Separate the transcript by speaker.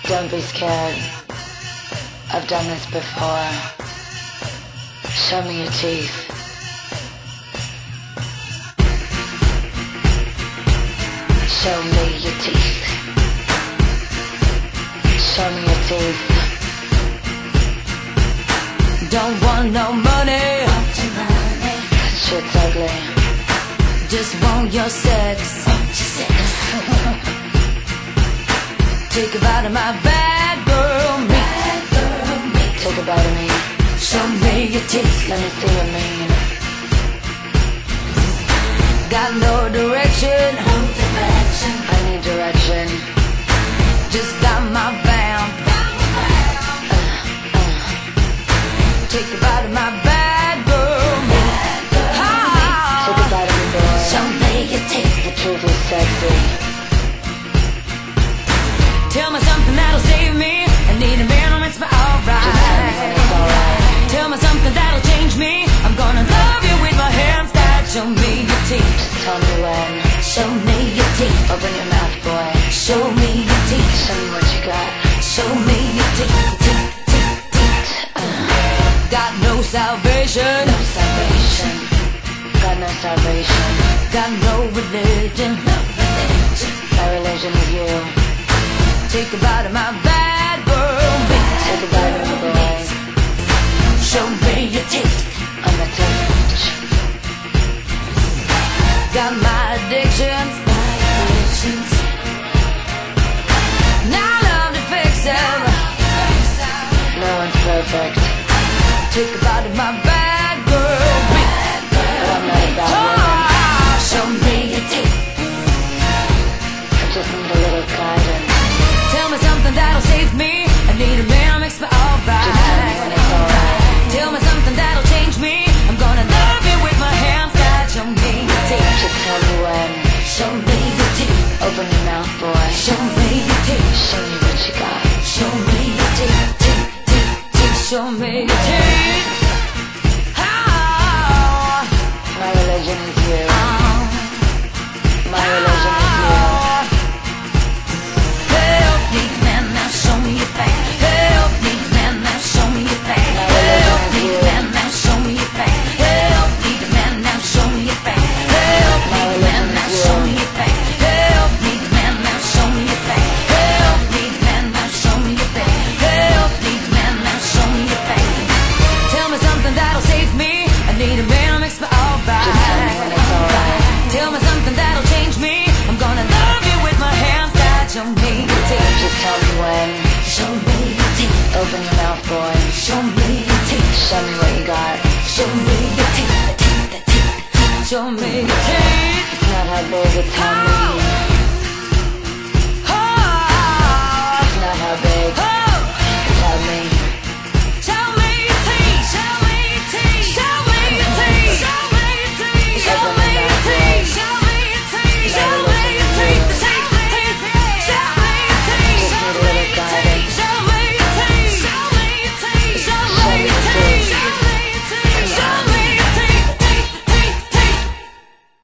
Speaker 1: Don't be scared. I've done this before. Show me your teeth. Show me your teeth. Show me your teeth.
Speaker 2: Don't want no money.
Speaker 1: That shit's ugly.
Speaker 2: Just want your sex. Take a bite of my bad girl meat.
Speaker 1: Take a bite of me.
Speaker 2: Show me your teeth.
Speaker 1: Let me see your mean.
Speaker 2: Got no direction.
Speaker 1: I need direction.
Speaker 2: Just got my vamp. Take a bite of my bad girl meat.
Speaker 1: Take a bite of me, boy.
Speaker 2: Show me your teeth.
Speaker 1: The truth is sexy.
Speaker 2: Tell me something that'll save me. I need a man who makes me alright.
Speaker 1: Just tell me when it's alright.
Speaker 2: Tell me something that'll change me. I'm gonna love you with my hands tied. Show me your teeth.
Speaker 1: Just tell me when.
Speaker 2: Show me your teeth.
Speaker 1: Open your mouth, boy.
Speaker 2: Show me your teeth.
Speaker 1: Show me what you got.
Speaker 2: Show me your teeth. Got no salvation.
Speaker 1: No salvation. Got no salvation.
Speaker 2: Got no religion.
Speaker 1: My religion is you.
Speaker 2: Take a bite of my bad girl meat.
Speaker 1: Take a bite of me, boy.
Speaker 2: Show me your teeth.
Speaker 1: I'm a touch.
Speaker 2: Got my addictions. Now I love to fix them.
Speaker 1: No one's perfect.
Speaker 2: Take a bite of my bad girl meat.
Speaker 1: But I'm not a bad woman.
Speaker 2: Show me your teeth.
Speaker 1: I just need a little guidance.
Speaker 2: Tell me something that'll save me. I need a man who makes me
Speaker 1: Just tell me when
Speaker 2: alright.
Speaker 1: it's alright.
Speaker 2: Tell me something that'll change me. I'm gonna love you with my hands tied. Show me your teeth.
Speaker 1: Just tell me when.
Speaker 2: Show me your teeth.
Speaker 1: Open your mouth, boy.
Speaker 2: Show me your teeth.
Speaker 1: Show me what you got.
Speaker 2: Show me your teeth. Teeth. Show me your teeth.
Speaker 1: My religion is you. My religion is you.
Speaker 2: Help me, man, now show me your back. Help me, man, now show me your back. Help me, man, now show me your back. Help me, man, now show me your back. Help me, man, now show me your back. Help me, man, now show me your back. Help me, man, now show me your back. Help me, man, now show me your back. Tell me something that'll save me. I need a man who makes me alright.
Speaker 1: Just tell me when it's alright.
Speaker 2: Tell me something that'll change me. I'm gonna love you with my hands tied. Show me your teeth.
Speaker 1: Just tell me when.
Speaker 2: Show me your teeth.
Speaker 1: Open your mouth, boy.
Speaker 2: Show me your teeth.
Speaker 1: Show me what you got.
Speaker 2: Show me your teeth. Show me your teeth.
Speaker 1: It's not how big, it's how mean. It's not how big.